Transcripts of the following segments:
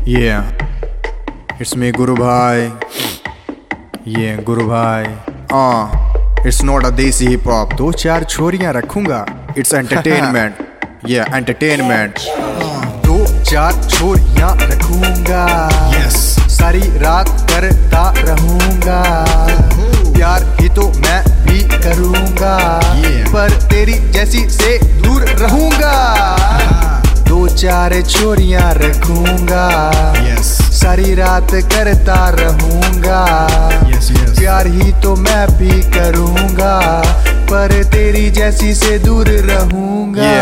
Yeah, it's me Guru Bhai. Yeah, Guru Bhai. It's not a desi hip hop. दो चार छोरियां रखूंगा. It's entertainment. Yeah, entertainment. दो चार छोरियां रखूंगा. Yes. सारी रात करता रहूंगा. प्यार ही तो मैं भी करूंगा. पर तेरी जैसी से दूर रहूंगा. दो चार छोरियां रखूंगा. सारी रात करता रहूंगा. प्यार ही तो मैं भी करूंगा. पर तेरी जैसी से दूर रहूंगा.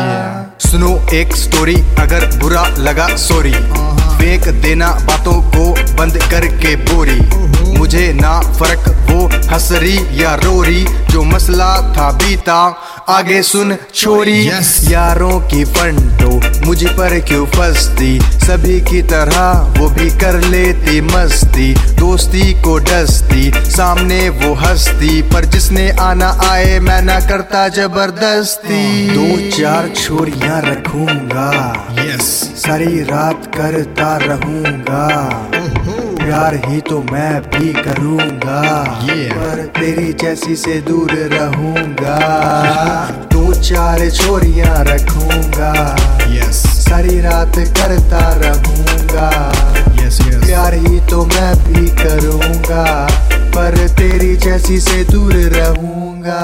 सुनो एक स्टोरी, अगर बुरा लगा सॉरी. फेंक देना बातों को बंद करके बोरी. मुझे ना फर्क वो हंसरी या रोरी. जो मसला था बीता आगे सुन छोरी. यारों की फंटो मुझ पर क्यों फंसती. सभी की तरह वो भी कर लेती मस्ती. दोस्ती को डसती सामने वो हंसती. पर जिसने आना आए मैं ना करता जबरदस्ती. दो चार छोरियां रखूंगा. सारी रात करता रहूंगा. प्यार ही तो मैं भी करूंगा. पर तेरी जैसी से दूर रहूंगा. दो चार छोरियां रखूंगा. सारी रात करता रहूंगा. प्यार ही तो मैं भी करूंगा. पर तेरी जैसी से दूर रहूंगा.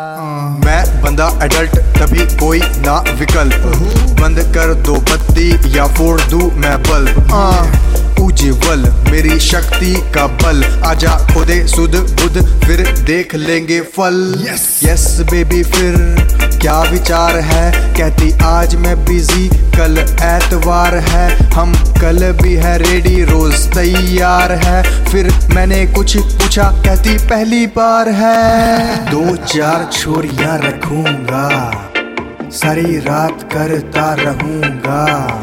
मैं बंदा एडल्ट तभी कोई ना विकल्प. बंद कर दो बत्ती या फोड़ दूं मैं बल्ब. उज्ज्वल मेरी शक्ति का बल. आजा खुदे सुध बुध फिर देख लेंगे फल. यस बेबी फिर क्या विचार है. कहती आज मैं बिजी कल एतवार है. हम कल भी है रेडी रोज तैयार है. फिर मैंने कुछ पूछा कहती पहली बार है. दो चार छोरियां रखूंगा. सारी रात करता रहूंगा.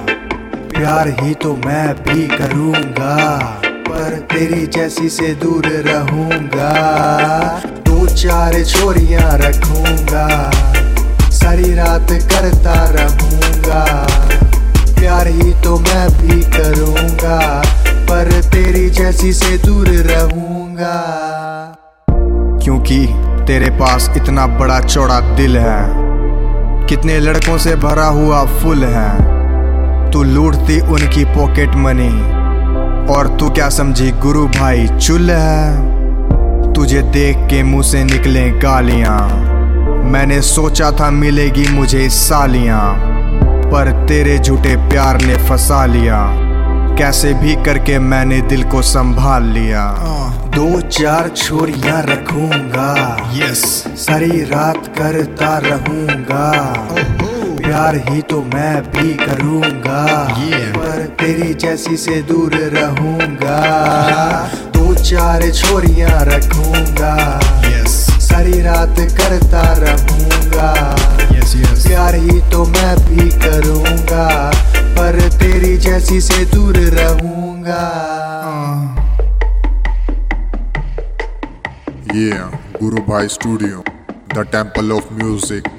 प्यार ही तो मैं भी करूंगा. पर तेरी जैसी से दूर रहूंगा. दो चार छोरियां रखूंगा. सारी रात करता रहूंगा. प्यार ही तो मैं भी करूंगा. पर तेरी जैसी से दूर रहूंगा. क्योंकि तेरे पास इतना बड़ा चौड़ा दिल है. कितने लड़कों से भरा हुआ फुल है. तू लूटती उनकी पॉकेट मनी. और तू क्या समझी गुरु भाई चुल है. तुझे देख के मुंह से निकले गालियां. मैंने सोचा था मिलेगी मुझे सालियां. पर तेरे झूठे प्यार ने फंसा लिया. कैसे भी करके मैंने दिल को संभाल लिया. दो चार छोरियां रखूंगा. सारी रात करता रहूंगा. प्यार ही तो मैं भी करूंगा. पर तेरी जैसी से दूर रहूंगा. दो चार छोरियां रखूंगा. सारी रात करता रहूंगा. प्यार ही तो मैं भी करूंगा. पर तेरी जैसी से दूर रहूंगा. Yeah, Guru Bhai Studio, the temple of music.